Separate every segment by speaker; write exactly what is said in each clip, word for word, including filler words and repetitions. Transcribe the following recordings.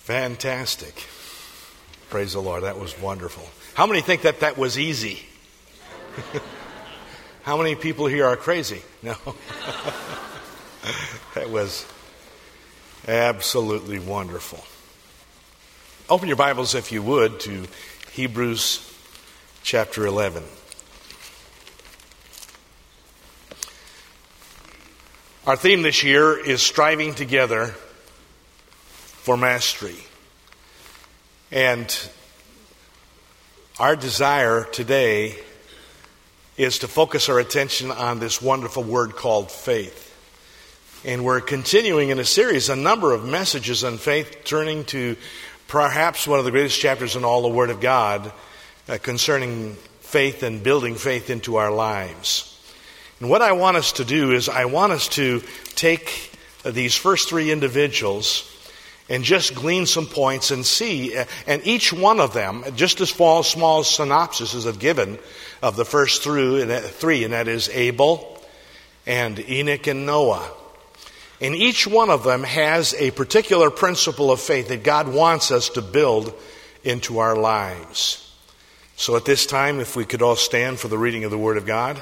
Speaker 1: Fantastic. Praise the Lord. That was wonderful. How many think that that was easy? How many people here are crazy? No. That was absolutely wonderful. Open your Bibles, if you would, to Hebrews chapter eleven. Our theme this year is striving together for mastery. And our desire today is to focus our attention on this wonderful word called faith. And we're continuing in a series, a number of messages on faith, turning to perhaps one of the greatest chapters in all the Word of God uh, concerning faith and building faith into our lives. And what I want us to do is I want us to take uh, these first three individuals and just glean some points and see, uh, and each one of them, just as small, small synopsises have given of the first through, and, uh, three, and that is Abel and Enoch and Noah. And each one of them has a particular principle of faith that God wants us to build into our lives. So at this time, if we could all stand for the reading of the Word of God.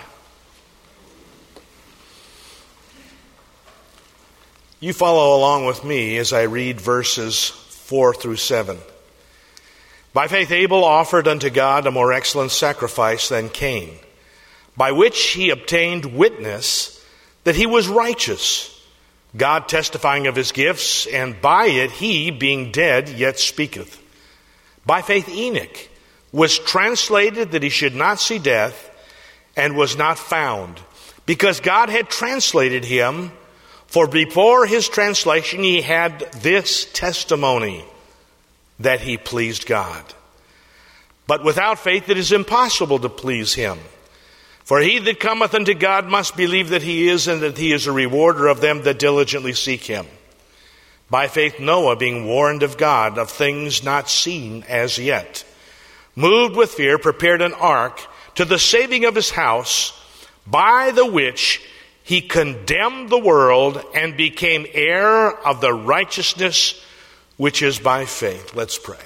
Speaker 1: You follow along with me as I read verses four through seven. By faith Abel offered unto God a more excellent sacrifice than Cain, by which he obtained witness that he was righteous, God testifying of his gifts, and by it he, being dead, yet speaketh. By faith Enoch was translated that he should not see death, and was not found, because God had translated him. For before his translation he had this testimony, that he pleased God. But without faith it is impossible to please him. For he that cometh unto God must believe that he is, and that he is a rewarder of them that diligently seek him. By faith Noah, being warned of God of things not seen as yet, moved with fear, prepared an ark to the saving of his house, by the which he condemned the world and became heir of the righteousness which is by faith. Let's pray.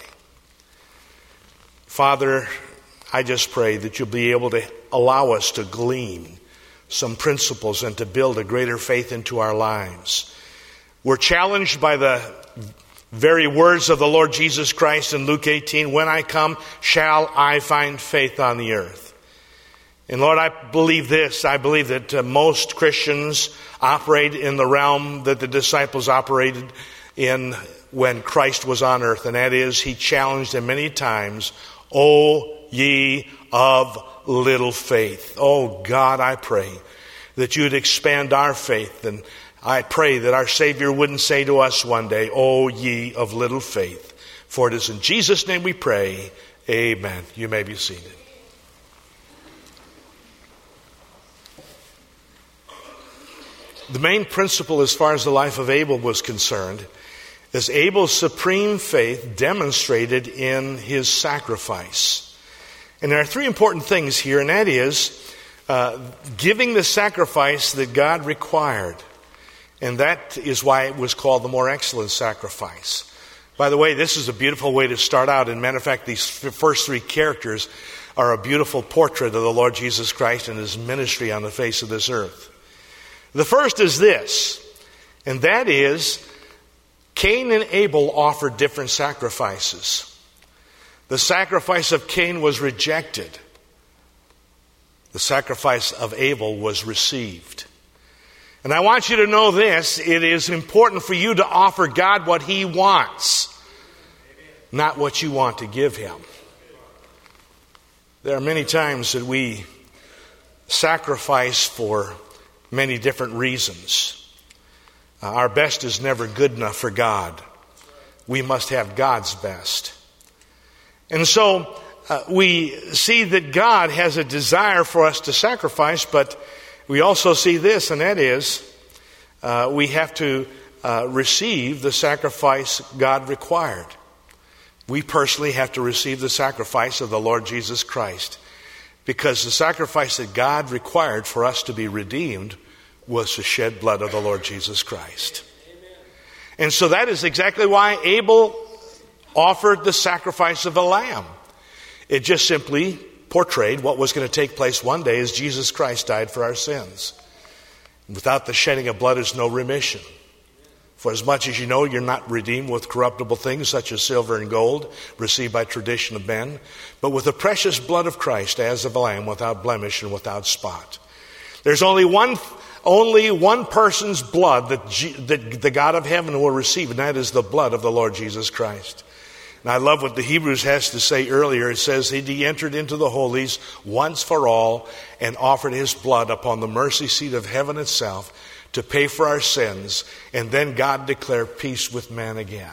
Speaker 1: Father, I just pray that you'll be able to allow us to glean some principles and to build a greater faith into our lives. We're challenged by the very words of the Lord Jesus Christ in Luke eighteen, when I come, shall I find faith on the earth? And Lord, I believe this. I believe that uh, most Christians operate in the realm that the disciples operated in when Christ was on earth. And that is, he challenged them many times, O ye of little faith. Oh God, I pray that you would expand our faith. And I pray that our Savior wouldn't say to us one day, O ye of little faith. For it is in Jesus' name we pray. Amen. You may be seated. The main principle as far as the life of Abel was concerned is Abel's supreme faith demonstrated in his sacrifice. And there are three important things here, and that is uh, giving the sacrifice that God required. And that is why it was called the more excellent sacrifice. By the way, this is a beautiful way to start out. And matter of fact, these first three characters are a beautiful portrait of the Lord Jesus Christ and his ministry on the face of this earth. The first is this, and that is Cain and Abel offered different sacrifices. The sacrifice of Cain was rejected. The sacrifice of Abel was received. And I want you to know this, it is important for you to offer God what he wants, not what you want to give him. There are many times that we sacrifice for many different reasons. Uh, our best is never good enough for God. We must have God's best. And so uh, we see that God has a desire for us to sacrifice, but we also see this, and that is uh, we have to uh, receive the sacrifice God required. We personally have to receive the sacrifice of the Lord Jesus Christ. Because the sacrifice that God required for us to be redeemed was the shed blood of the Lord Jesus Christ. Amen. And so that is exactly why Abel offered the sacrifice of a lamb. It just simply portrayed what was going to take place one day as Jesus Christ died for our sins. Without the shedding of blood is no remission. For as much as you know, you're not redeemed with corruptible things such as silver and gold, received by tradition of men, but with the precious blood of Christ as of a lamb, without blemish and without spot. There's only one only one person's blood that, G, that the God of heaven will receive, and that is the blood of the Lord Jesus Christ. And I love what the Hebrews has to say earlier. It says, he entered into the holies once for all and offered his blood upon the mercy seat of heaven itself to pay for our sins. And then God declared peace with man again.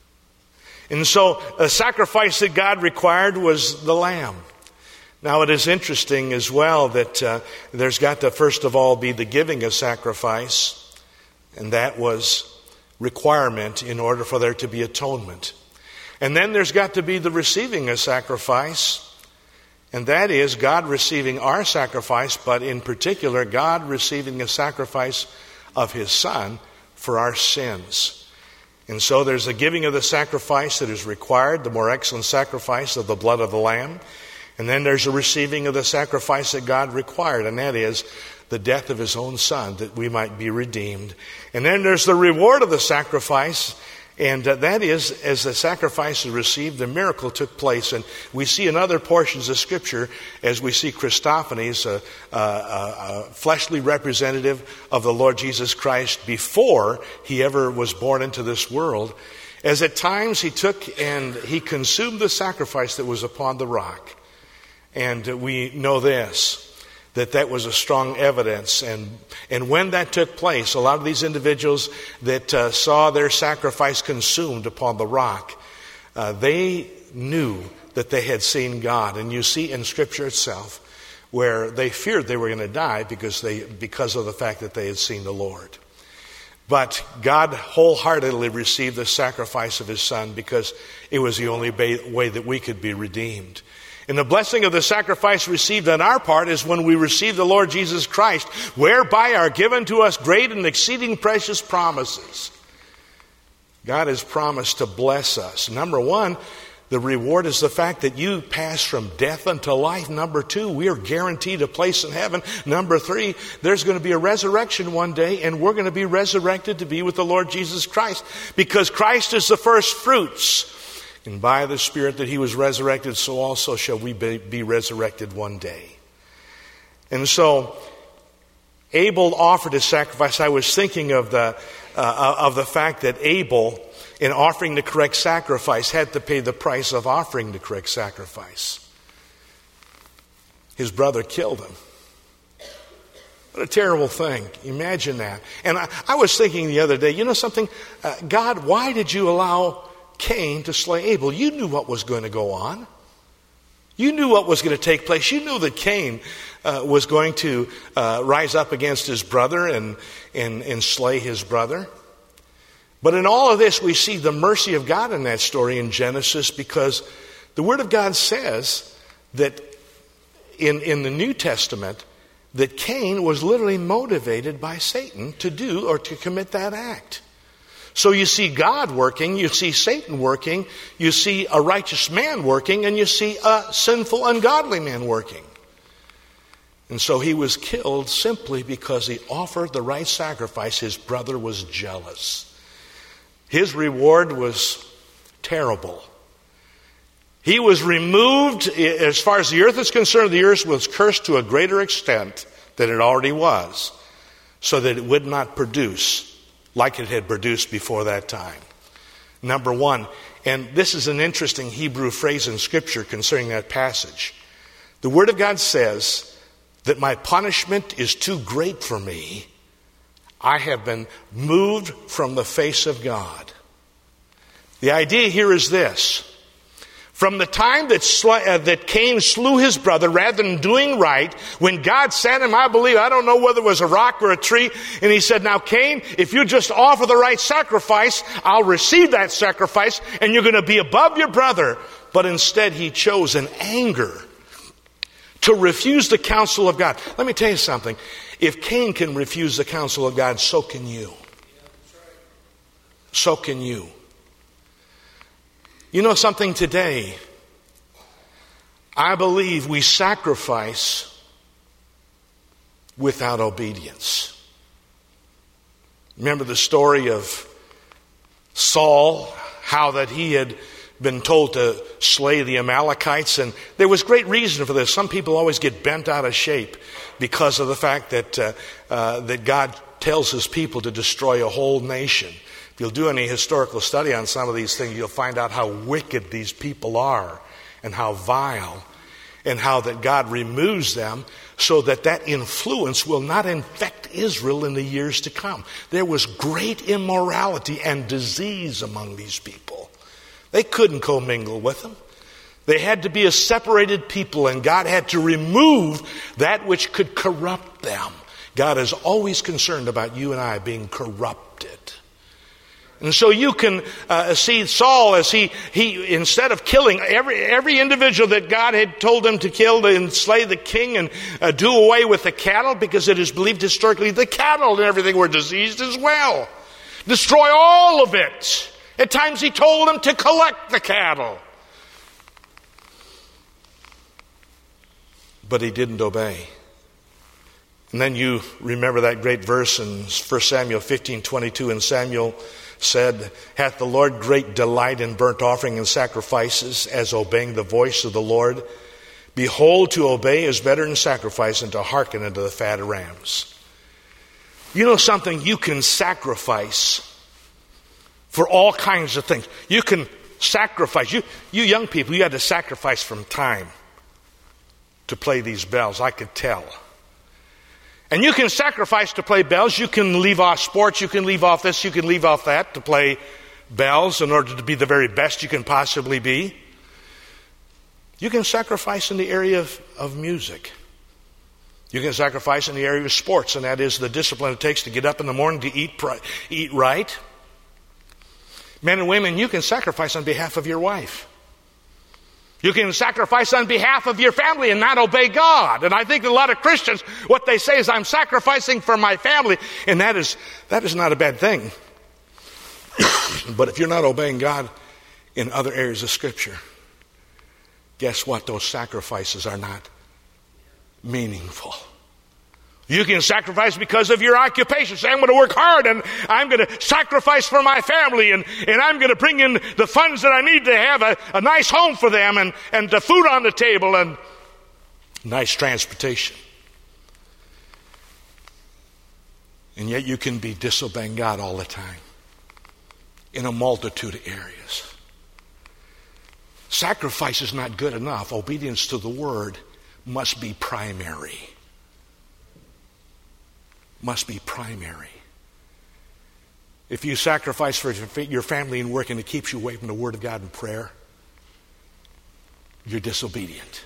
Speaker 1: And so a sacrifice that God required was the lamb. Now it is interesting as well that uh, there's got to first of all be the giving of sacrifice. And that was requirement in order for there to be atonement. And then there's got to be the receiving of sacrifice, and that is God receiving our sacrifice, but in particular, God receiving a sacrifice of his Son for our sins. And so there's a giving of the sacrifice that is required, the more excellent sacrifice of the blood of the Lamb. And then there's a receiving of the sacrifice that God required, and that is the death of his own Son, that we might be redeemed. And then there's the reward of the sacrifice. And uh, that is, as the sacrifice is received, the miracle took place. And we see in other portions of Scripture, as we see Christophanies, a, a, a, a fleshly representative of the Lord Jesus Christ before he ever was born into this world, as at times he took and he consumed the sacrifice that was upon the rock. And uh, we know this, that that was a strong evidence. And and when that took place, a lot of these individuals that uh, saw their sacrifice consumed upon the rock, uh, they knew that they had seen God. And you see in Scripture itself where they feared they were going to die because they because of the fact that they had seen the Lord. But God wholeheartedly received the sacrifice of his Son because it was the only way that we could be redeemed. And the blessing of the sacrifice received on our part is when we receive the Lord Jesus Christ, whereby are given to us great and exceeding precious promises. God has promised to bless us. Number one, the reward is the fact that you pass from death unto life. Number two, we are guaranteed a place in heaven. Number three, there's going to be a resurrection one day, and we're going to be resurrected to be with the Lord Jesus Christ, because Christ is the first fruits. And by the Spirit that he was resurrected, so also shall we be, be resurrected one day. And so Abel offered his sacrifice. I was thinking of the uh, of the fact that Abel, in offering the correct sacrifice, had to pay the price of offering the correct sacrifice. His brother killed him. What a terrible thing. Imagine that. And I, I was thinking the other day, you know something? Uh, God, why did you allow Cain to slay Abel? You knew what was going to go on. You knew what was going to take place. You knew that Cain uh, was going to uh, rise up against his brother and, and, and slay his brother. But in all of this, we see the mercy of God in that story in Genesis, because the Word of God says that in, in the New Testament, that Cain was literally motivated by Satan to do or to commit that act. So you see God working, you see Satan working, you see a righteous man working, and you see a sinful, ungodly man working. And so he was killed simply because he offered the right sacrifice. His brother was jealous. His reward was terrible. He was removed, as far as the earth is concerned, the earth was cursed to a greater extent than it already was, so that it would not produce like it had produced before that time. Number one, and this is an interesting Hebrew phrase in Scripture concerning that passage. The Word of God says that my punishment is too great for me. I have been moved from the face of God. The idea here is this. From the time that, sl- uh, that Cain slew his brother, rather than doing right, when God sat him, I believe, I don't know whether it was a rock or a tree, and he said, now Cain, if you just offer the right sacrifice, I'll receive that sacrifice, and you're going to be above your brother. But instead he chose in anger to refuse the counsel of God. Let me tell you something. If Cain can refuse the counsel of God, so can you. So can you. You know something today? I believe we sacrifice without obedience. Remember the story of Saul, how that he had been told to slay the Amalekites, and there was great reason for this. Some people always get bent out of shape because of the fact that uh, uh, that God tells his people to destroy a whole nation. If you'll do any historical study on some of these things, you'll find out how wicked these people are and how vile, and how that God removes them so that that influence will not infect Israel in the years to come. There was great immorality and disease among these people. They couldn't commingle with them. They had to be a separated people, and God had to remove that which could corrupt them. God is always concerned about you and I being corrupted. And so you can uh, see Saul as he, he instead of killing every every individual that God had told him to kill and slay the king and uh, do away with the cattle, because it is believed historically the cattle and everything were diseased as well. Destroy all of it. At times he told them to collect the cattle. But he didn't obey. And then you remember that great verse in First Samuel fifteen twenty-two, and Samuel said, hath the Lord great delight in burnt offering and sacrifices, as obeying the voice of the Lord? Behold, to obey is better than sacrifice, and to hearken unto the fat of rams. You know something? You can sacrifice for all kinds of things. You can sacrifice. You, you young people, you had to sacrifice from time to play these bells. I could tell. And you can sacrifice to play bells. You can leave off sports. You can leave off this. You can leave off that to play bells in order to be the very best you can possibly be. You can sacrifice in the area of, of music. You can sacrifice in the area of sports, and that is the discipline it takes to get up in the morning to eat, eat right. Men and women, you can sacrifice on behalf of your wife. You can sacrifice on behalf of your family and not obey God. And I think a lot of Christians, what they say is, I'm sacrificing for my family. And that is, that is not a bad thing. But if you're not obeying God in other areas of Scripture, guess what? Those sacrifices are not meaningful. You can sacrifice because of your occupation. Say, I'm going to work hard and I'm going to sacrifice for my family, and, and I'm going to bring in the funds that I need to have a, a nice home for them, and, and the food on the table and nice transportation. And yet you can be disobeying God all the time in a multitude of areas. Sacrifice is not good enough. Obedience to the Word must be primary. Must be primary. If you sacrifice for your family and work and it keeps you away from the Word of God and prayer, you're disobedient.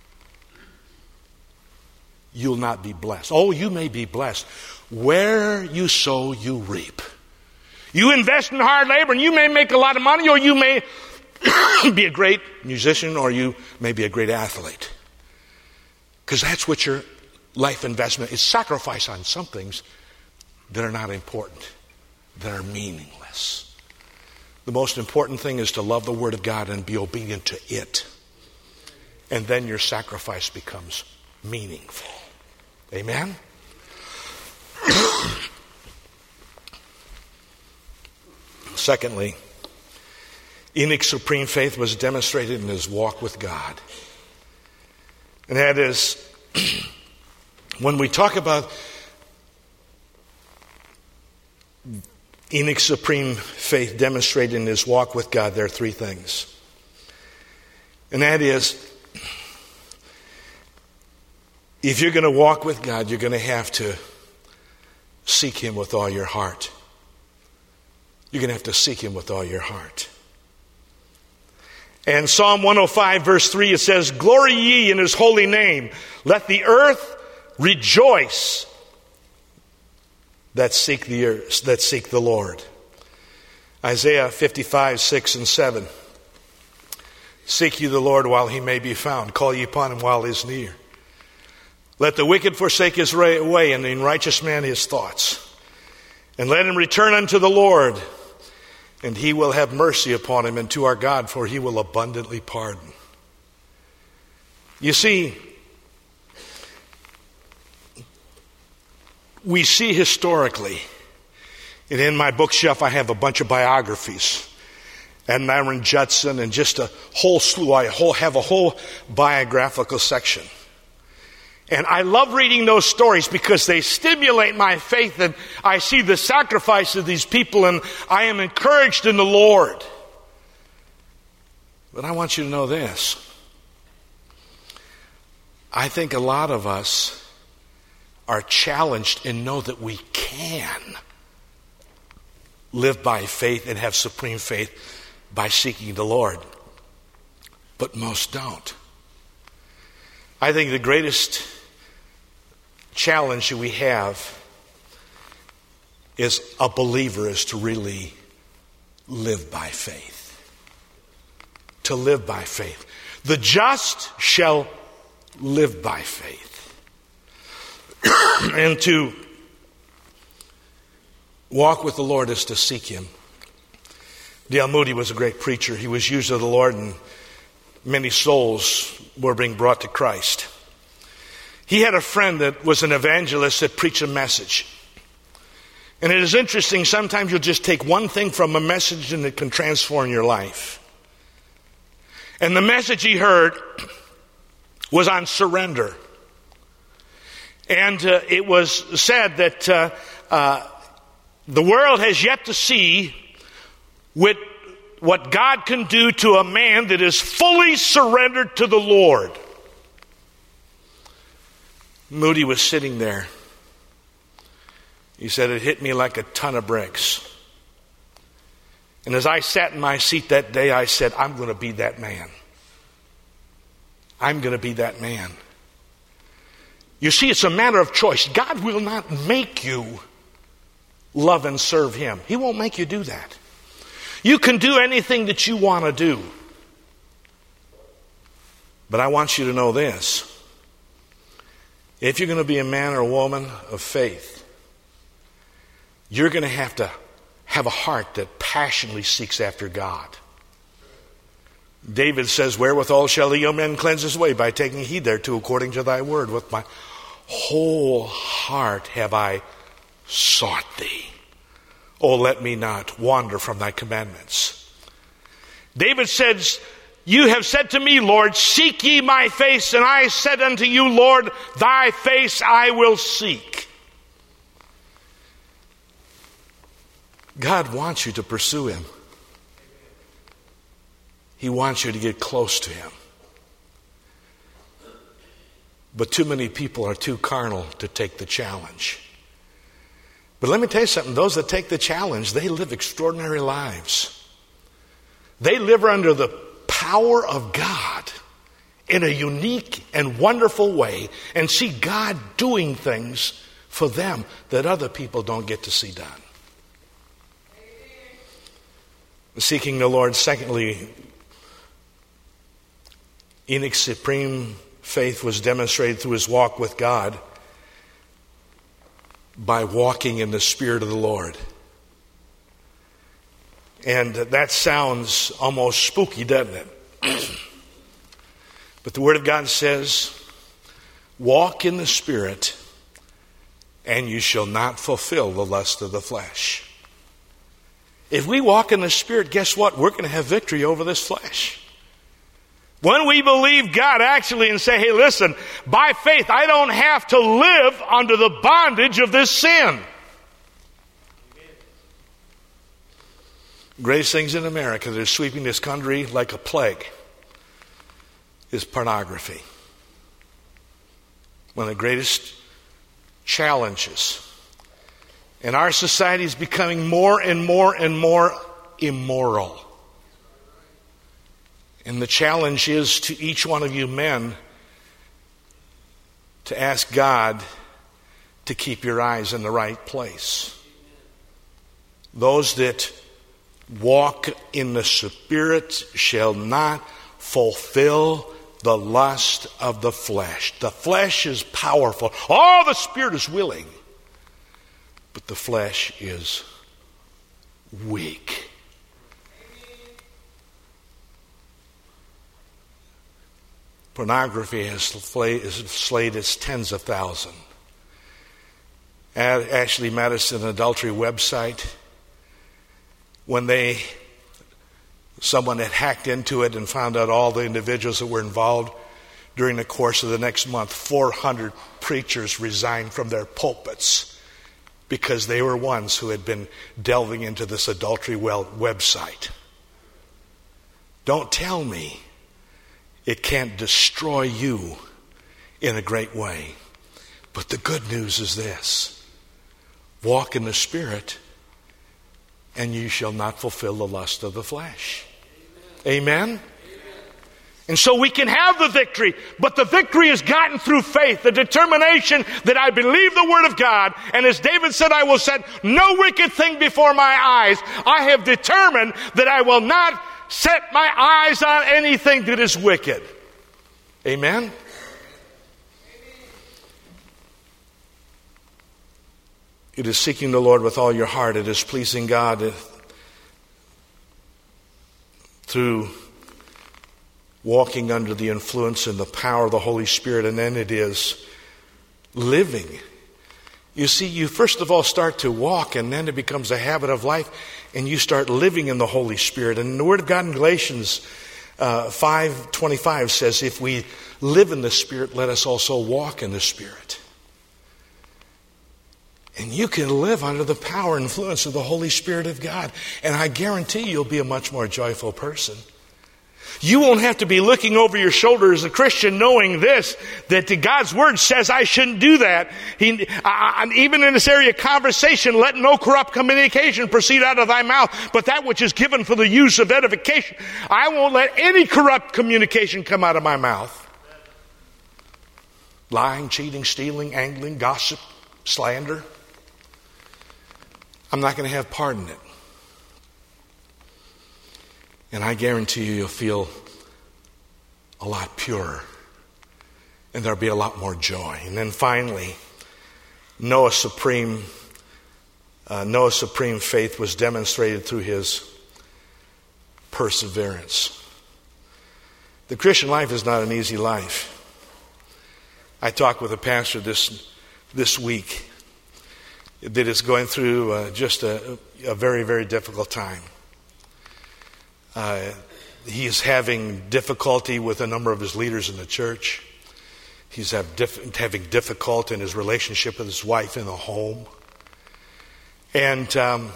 Speaker 1: You'll not be blessed. Oh, you may be blessed. Where you sow, you reap. You invest in hard labor and you may make a lot of money, or you may be a great musician, or you may be a great athlete. Because that's what your life investment is. Sacrifice on some things that are not important, that are meaningless. The most important thing is to love the Word of God and be obedient to it. And then your sacrifice becomes meaningful. Amen? Secondly, Enoch's supreme faith was demonstrated in his walk with God. And that is, when we talk about Enoch's supreme faith demonstrated in his walk with God, there are three things. And that is, if you're going to walk with God, you're going to have to seek Him with all your heart. You're going to have to seek Him with all your heart. And Psalm one oh five verse three, it says, glory ye in His holy name. Let the earth rejoice that seek the earth, that seek the Lord. Isaiah fifty-five, six and seven. Seek ye the Lord while He may be found. Call ye upon Him while He is near. Let the wicked forsake his way, and the unrighteous man his thoughts. And let him return unto the Lord, and he will have mercy upon him, and to our God, for he will abundantly pardon. You see, we see historically, and in my bookshelf I have a bunch of biographies, Adoniram Judson, and just a whole slew. I whole, have a whole biographical section. And I love reading those stories because they stimulate my faith, and I see the sacrifice of these people, and I am encouraged in the Lord. But I want you to know this. I think a lot of us are challenged and know that we can live by faith and have supreme faith by seeking the Lord. But most don't. I think the greatest challenge that we have is a believer is to really live by faith. To live by faith. The just shall live by faith. And to walk with the Lord is to seek him. Dale Moody was a great preacher. He was used of the Lord, and many souls were being brought to Christ. He had a friend that was an evangelist that preached a message. And it is interesting, sometimes you'll just take one thing from a message and it can transform your life. And the message he heard was on surrender. And uh, it was said that uh, uh, the world has yet to see with what God can do to a man that is fully surrendered to the Lord. Moody was sitting there. He said, it hit me like a ton of bricks. And as I sat in my seat that day, I said, I'm going to be that man. I'm going to be that man. You see, it's a matter of choice. God will not make you love and serve him. He won't make you do that. You can do anything that you want to do. But I want you to know this. If you're going to be a man or a woman of faith, you're going to have to have a heart that passionately seeks after God. David says, wherewithal shall the young man cleanse his way? By taking heed thereto according to thy word. With my whole heart have I sought thee. Oh, let me not wander from thy commandments. David says, you have said to me, Lord, seek ye my face. And I said unto you, Lord, thy face I will seek. God wants you to pursue him. He wants you to get close to him. But too many people are too carnal to take the challenge. But let me tell you something. Those that take the challenge, they live extraordinary lives. They live under the power of God in a unique and wonderful way and see God doing things for them that other people don't get to see done. Seeking the Lord, secondly, Enoch's supreme faith was demonstrated through his walk with God by walking in the Spirit of the Lord. And that sounds almost spooky, doesn't it? But the Word of God says, walk in the Spirit, and you shall not fulfill the lust of the flesh. If we walk in the Spirit, guess what? We're going to have victory over this flesh. When we believe God actually and say, hey, listen, by faith, I don't have to live under the bondage of this sin. Greatest things in America that are sweeping this country like a plague is pornography. One of the greatest challenges. And our society is becoming more and more and more immoral. And the challenge is to each one of you men to ask God to keep your eyes in the right place. Those that walk in the Spirit shall not fulfill the lust of the flesh. The flesh is powerful. Oh, the Spirit is willing. But the flesh is weak. Pornography has slayed its tens of thousands. Ashley Madison Adultery website, when they, someone had hacked into it and found out all the individuals that were involved, during the course of the next month, four hundred preachers resigned from their pulpits because they were ones who had been delving into this adultery well website. Don't tell me it can't destroy you in a great way. But the good news is this: walk in the Spirit, and you shall not fulfill the lust of the flesh. Amen? Amen? And so we can have the victory, but the victory is gotten through faith, the determination that I believe the Word of God, and as David said, I will set no wicked thing before my eyes. I have determined that I will not set my eyes on anything that is wicked. Amen? It is seeking the Lord with all your heart. It is pleasing God through walking under the influence and the power of the Holy Spirit, and then it is living. You see, you first of all start to walk, and then it becomes a habit of life, and you start living in the Holy Spirit. And the Word of God in Galatians uh, five twenty-five says, if we live in the Spirit, let us also walk in the Spirit. And you can live under the power and influence of the Holy Spirit of God, and I guarantee you'll be a much more joyful person. You won't have to be looking over your shoulder as a Christian knowing this, that the God's Word says I shouldn't do that. He, I, even in this area of conversation, let no corrupt communication proceed out of thy mouth, but that which is given for the use of edification. I won't let any corrupt communication come out of my mouth. Lying, cheating, stealing, angling, gossip, slander. I'm not going to have part in it. And I guarantee you, you'll feel a lot purer. And there'll be a lot more joy. And then finally, Noah's supreme, uh, Noah's supreme faith was demonstrated through his perseverance. The Christian life is not an easy life. I talked with a pastor this this week that is going through uh, just a, a very, very difficult time. Uh, he is having difficulty with a number of his leaders in the church. He's have diff- having difficulty in his relationship with his wife in the home. And um,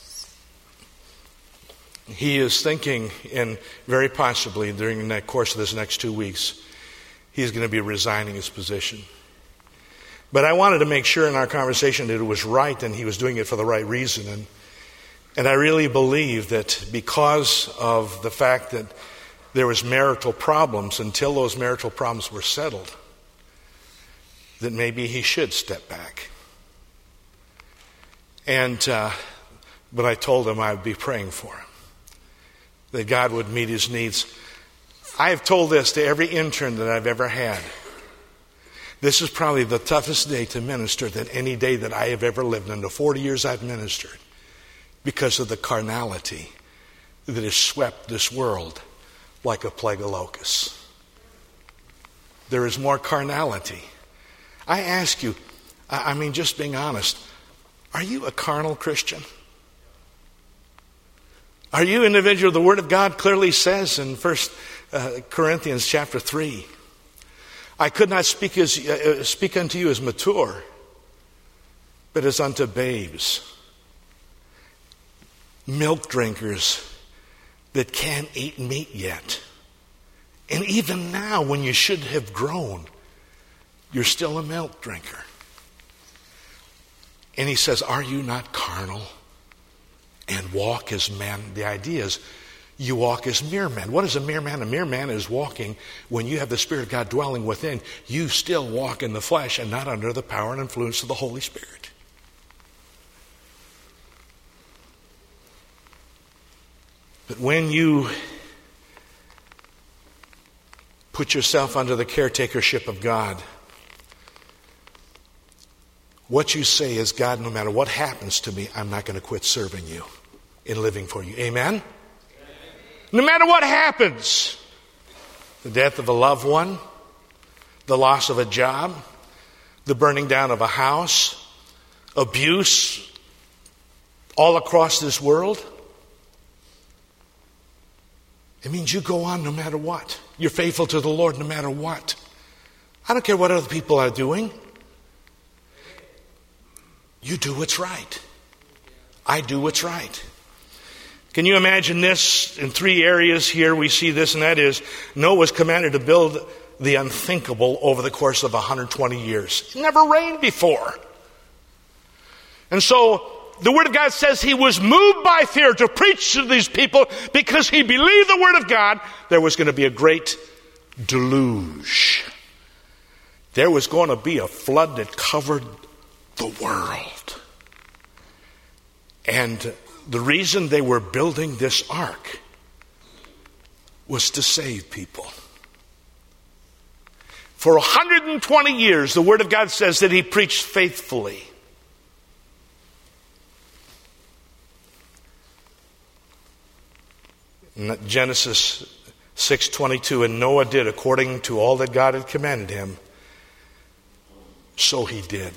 Speaker 1: he is thinking, and very possibly during the course of this next two weeks, he's going to be resigning his position. But I wanted to make sure in our conversation that it was right and he was doing it for the right reason. And And I really believe that because of the fact that there was marital problems, until those marital problems were settled, that maybe he should step back. And, uh, but I told him I would be praying for him, that God would meet his needs. I have told this to every intern that I've ever had. This is probably the toughest day to minister than any day that I have ever lived. In the forty years I've ministered. Because of the carnality that has swept this world like a plague of locusts. There is more carnality. I ask you, I mean, just being honest, are you a carnal Christian? Are you an individual? The Word of God clearly says in First Corinthians chapter three, I could not speak, as, uh, speak unto you as mature, but as unto babes. Milk drinkers that can't eat meat yet. And even now, when you should have grown, you're still a milk drinker. And he says, are you not carnal and walk as men? The idea is you walk as mere men. What is a mere man? A mere man is walking when you have the Spirit of God dwelling within. You still walk in the flesh and not under the power and influence of the Holy Spirit. But when you put yourself under the caretakership of God, what you say is, God, no matter what happens to me, I'm not going to quit serving you and living for you. Amen? Amen? No matter what happens, the death of a loved one, the loss of a job, the burning down of a house, abuse all across this world. It means you go on no matter what. You're faithful to the Lord no matter what. I don't care what other people are doing. You do what's right. I do what's right. Can you imagine this? In three areas here we see this, and that is Noah was commanded to build the unthinkable over the course of one hundred twenty years. It never rained before. And so the Word of God says he was moved by fear to preach to these people because he believed the Word of God. There was going to be a great deluge. There was going to be a flood that covered the world. And the reason they were building this ark was to save people. For one hundred twenty years, the Word of God says that he preached faithfully. In Genesis six twenty-two, and Noah did according to all that God had commanded him. So he did.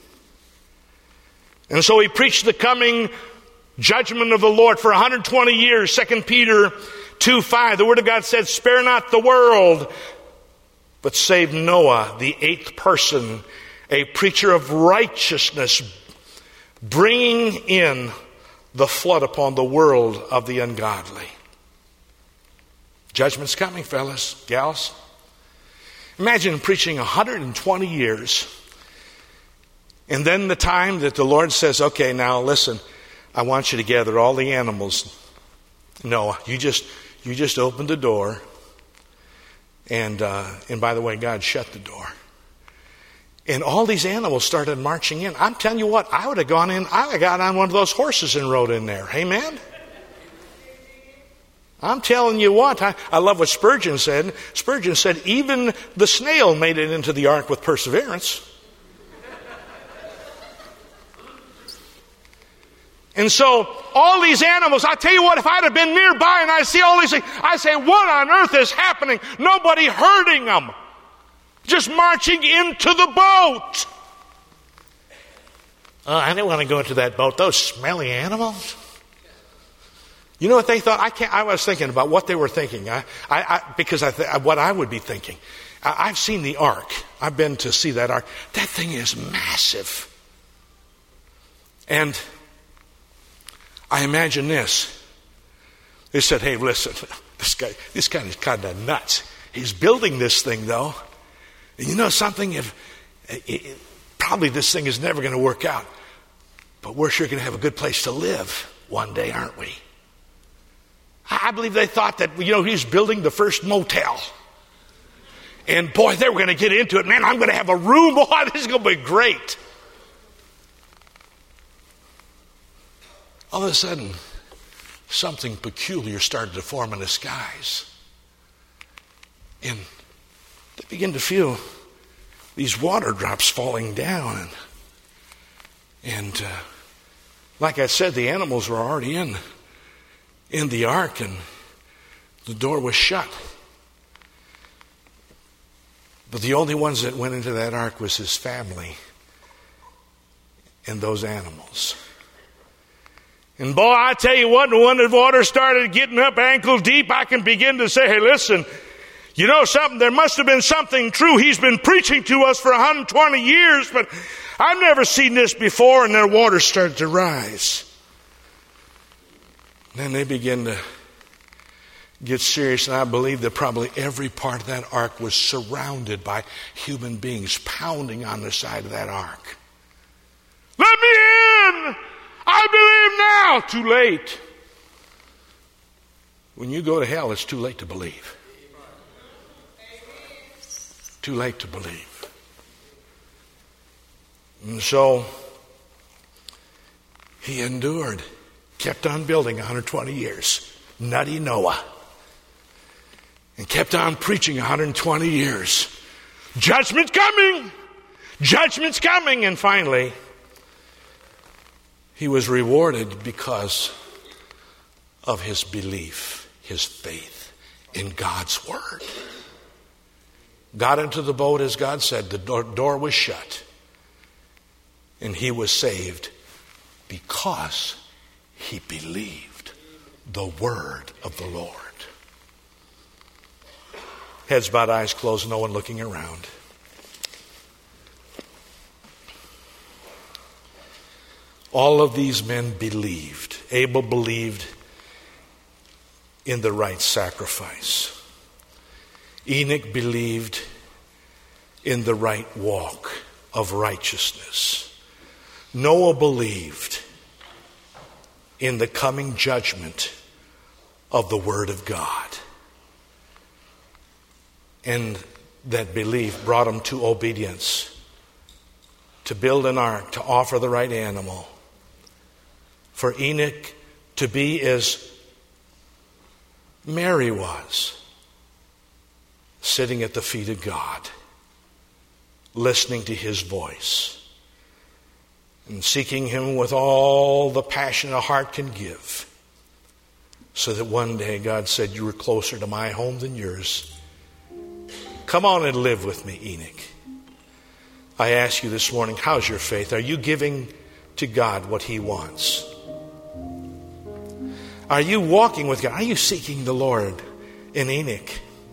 Speaker 1: And so he preached the coming judgment of the Lord for one hundred twenty years. Second Peter two five, the Word of God said, spare not the world, but save Noah, the eighth person, a preacher of righteousness, bringing in the flood upon the world of the ungodly. Judgment's coming, fellas, gals. Imagine preaching one hundred twenty years, and then the time that the Lord says, okay, now listen, I want you to gather all the animals. No, you just you just opened the door, and uh, and by the way, God shut the door. And all these animals started marching in. I'm telling you what, I would have gone in, I would have got on one of those horses and rode in there. Amen? I'm telling you what, I, I love what Spurgeon said. Spurgeon said, even the snail made it into the ark with perseverance. And so, all these animals, I tell you what, if I'd have been nearby and I see all these things, I say, what on earth is happening? Nobody hurting them. Just marching into the boat. Uh, I didn't want to go into that boat. Those smelly animals. You know what they thought? I can't. I was thinking about what they were thinking. I, I, I because I th- what I would be thinking. I, I've seen the ark. I've been to see that ark. That thing is massive. And I imagine this. They said, "Hey, listen, this guy, this guy is kind of nuts. He's building this thing, though. And you know something? If it, it, probably this thing is never going to work out, but we're sure going to have a good place to live one day, aren't we?" I believe they thought that, you know, he's building the first motel. And boy, they were going to get into it. Man, I'm going to have a room. Boy, this is going to be great. All of a sudden, something peculiar started to form in the skies. And they began to feel these water drops falling down. And, and uh, like I said, the animals were already in in the ark, and the door was shut. But the only ones that went into that ark was his family and those animals. And boy, I tell you what, when the water started getting up ankle deep, I can begin to say, hey, listen, you know something? There must have been something true. He's been preaching to us for one hundred twenty years, but I've never seen this before. And their water started to rise. Then they begin to get serious, and I believe that probably every part of that ark was surrounded by human beings pounding on the side of that ark. Let me in! I believe now! Too late. When you go to hell, it's too late to believe. Too late to believe. And so, he endured. Kept on building one hundred twenty years. Nutty Noah. And kept on preaching one hundred twenty years. Judgment's coming! Judgment's coming! And finally, he was rewarded because of his belief, his faith in God's Word. got into the boat as God said. The door, door was shut. And he was saved because he believed the word of the Lord. Heads bowed, eyes closed, no one looking around. All of these men believed. Abel believed in the right sacrifice. Enoch believed in the right walk of righteousness. Noah believed in the coming judgment of the Word of God. And that belief brought him to obedience, to build an ark, to offer the right animal. For Enoch to be as Mary was, sitting at the feet of God, listening to his voice, and seeking him with all the passion a heart can give, so that one day God said, you were closer to my home than yours. Come on and live with me, Enoch. I ask you this morning, how's your faith? Are you giving to God what he wants? Are you walking with God? Are you seeking the Lord in Enoch?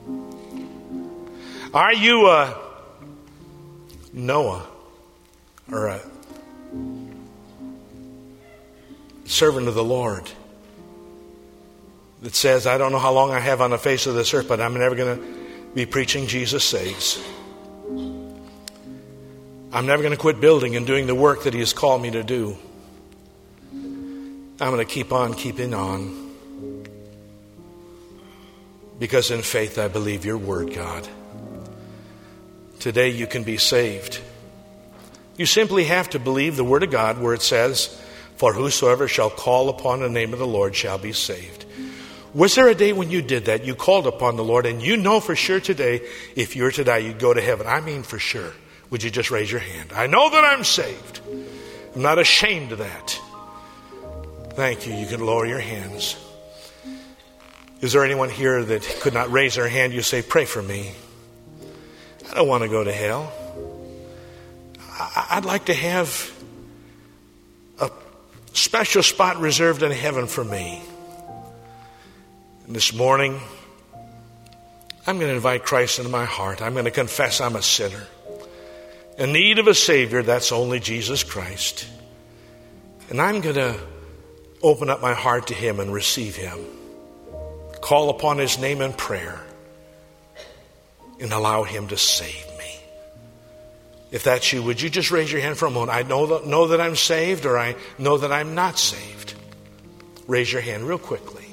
Speaker 1: Are you a Noah or a servant of the Lord that says, I don't know how long I have on the face of this earth, but I'm never going to be preaching Jesus saves. I'm never going to quit building and doing the work that he has called me to do. I'm going to keep on keeping on, because in faith I believe your word, God. Today you can be saved. You simply have to believe the word of God where it says, for whosoever shall call upon the name of the Lord shall be saved. Was there a day when you did that? You called upon the Lord, and you know for sure today, if you were to die, you'd go to heaven. I mean for sure. Would you just raise your hand? I know that I'm saved. I'm not ashamed of that. Thank you. You can lower your hands. Is there anyone here that could not raise their hand? You say, pray for me. I don't want to go to hell. I'd like to have a special spot reserved in heaven for me. And this morning, I'm going to invite Christ into my heart. I'm going to confess I'm a sinner, in need of a Savior. That's only Jesus Christ. And I'm going to open up my heart to him and receive him. Call upon his name in prayer and allow him to save me. If that's you, would you just raise your hand for a moment? I know that, know that I'm saved, or I know that I'm not saved. Raise your hand real quickly.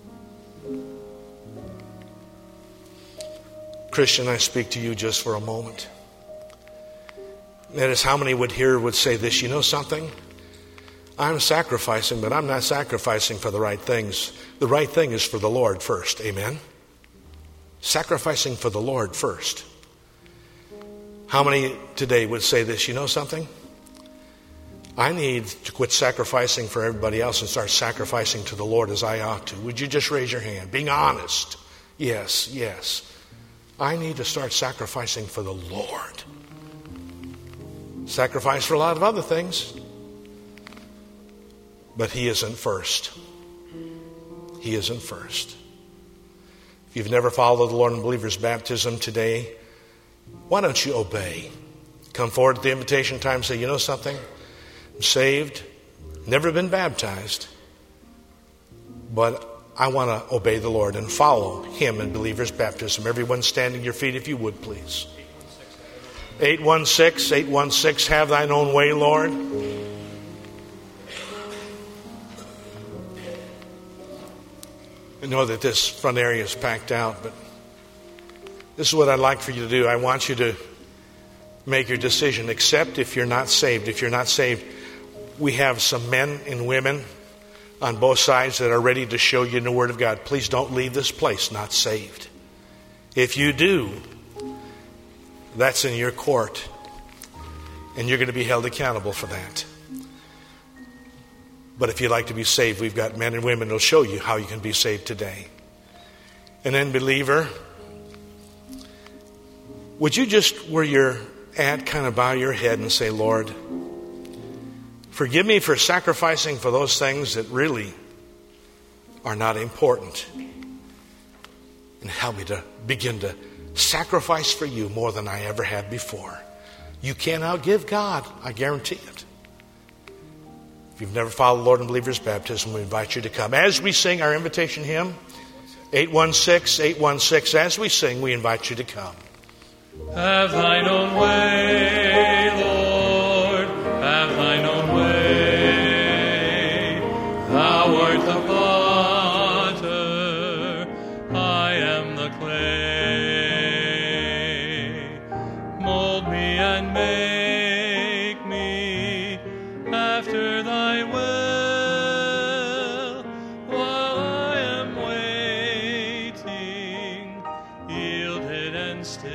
Speaker 1: Christian, I speak to you just for a moment. That is, how many would hear would say this, you know something? I'm sacrificing, but I'm not sacrificing for the right things. The right thing is for the Lord first. Amen? Sacrificing for the Lord first. How many today would say this, you know something? I need to quit sacrificing for everybody else and start sacrificing to the Lord as I ought to. Would you just raise your hand? Being honest. Yes, yes. I need to start sacrificing for the Lord. Sacrifice for a lot of other things. But he isn't first. He isn't first. If you've never followed the Lord in believer's baptism today, why don't you obey? Come forward at the invitation time and say, you know something? I'm saved, never been baptized, but I want to obey the Lord and follow him in believer's baptism. Everyone standing your feet if you would, please. eight one six, eight one six, have thine own way, Lord. I know that this front area is packed out, but this is what I'd like for you to do. I want you to make your decision, except if you're not saved. If you're not saved, we have some men and women on both sides that are ready to show you the Word of God. Please don't leave this place not saved. If you do, that's in your court, and you're going to be held accountable for that. But if you'd like to be saved, we've got men and women who'll show you how you can be saved today. And then, believer, would you just, where you're at, kind of bow your head and say, Lord, forgive me for sacrificing for those things that really are not important. And help me to begin to sacrifice for you more than I ever have before. You can't outgive God, I guarantee it. If you've never followed the Lord in believer's baptism, we invite you to come. As we sing our invitation hymn, eight one six, eight one six, as we sing, we invite you to come.
Speaker 2: Have thine own way, Lord, have thine own way. Thou art the potter, I am the clay. Mold me and make me after thy will, while I am waiting, yielded and still.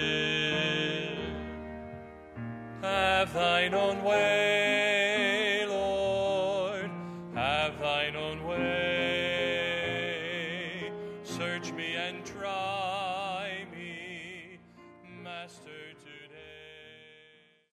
Speaker 2: Have thine own way, Lord, have thine own way. Search me and try me, Master, to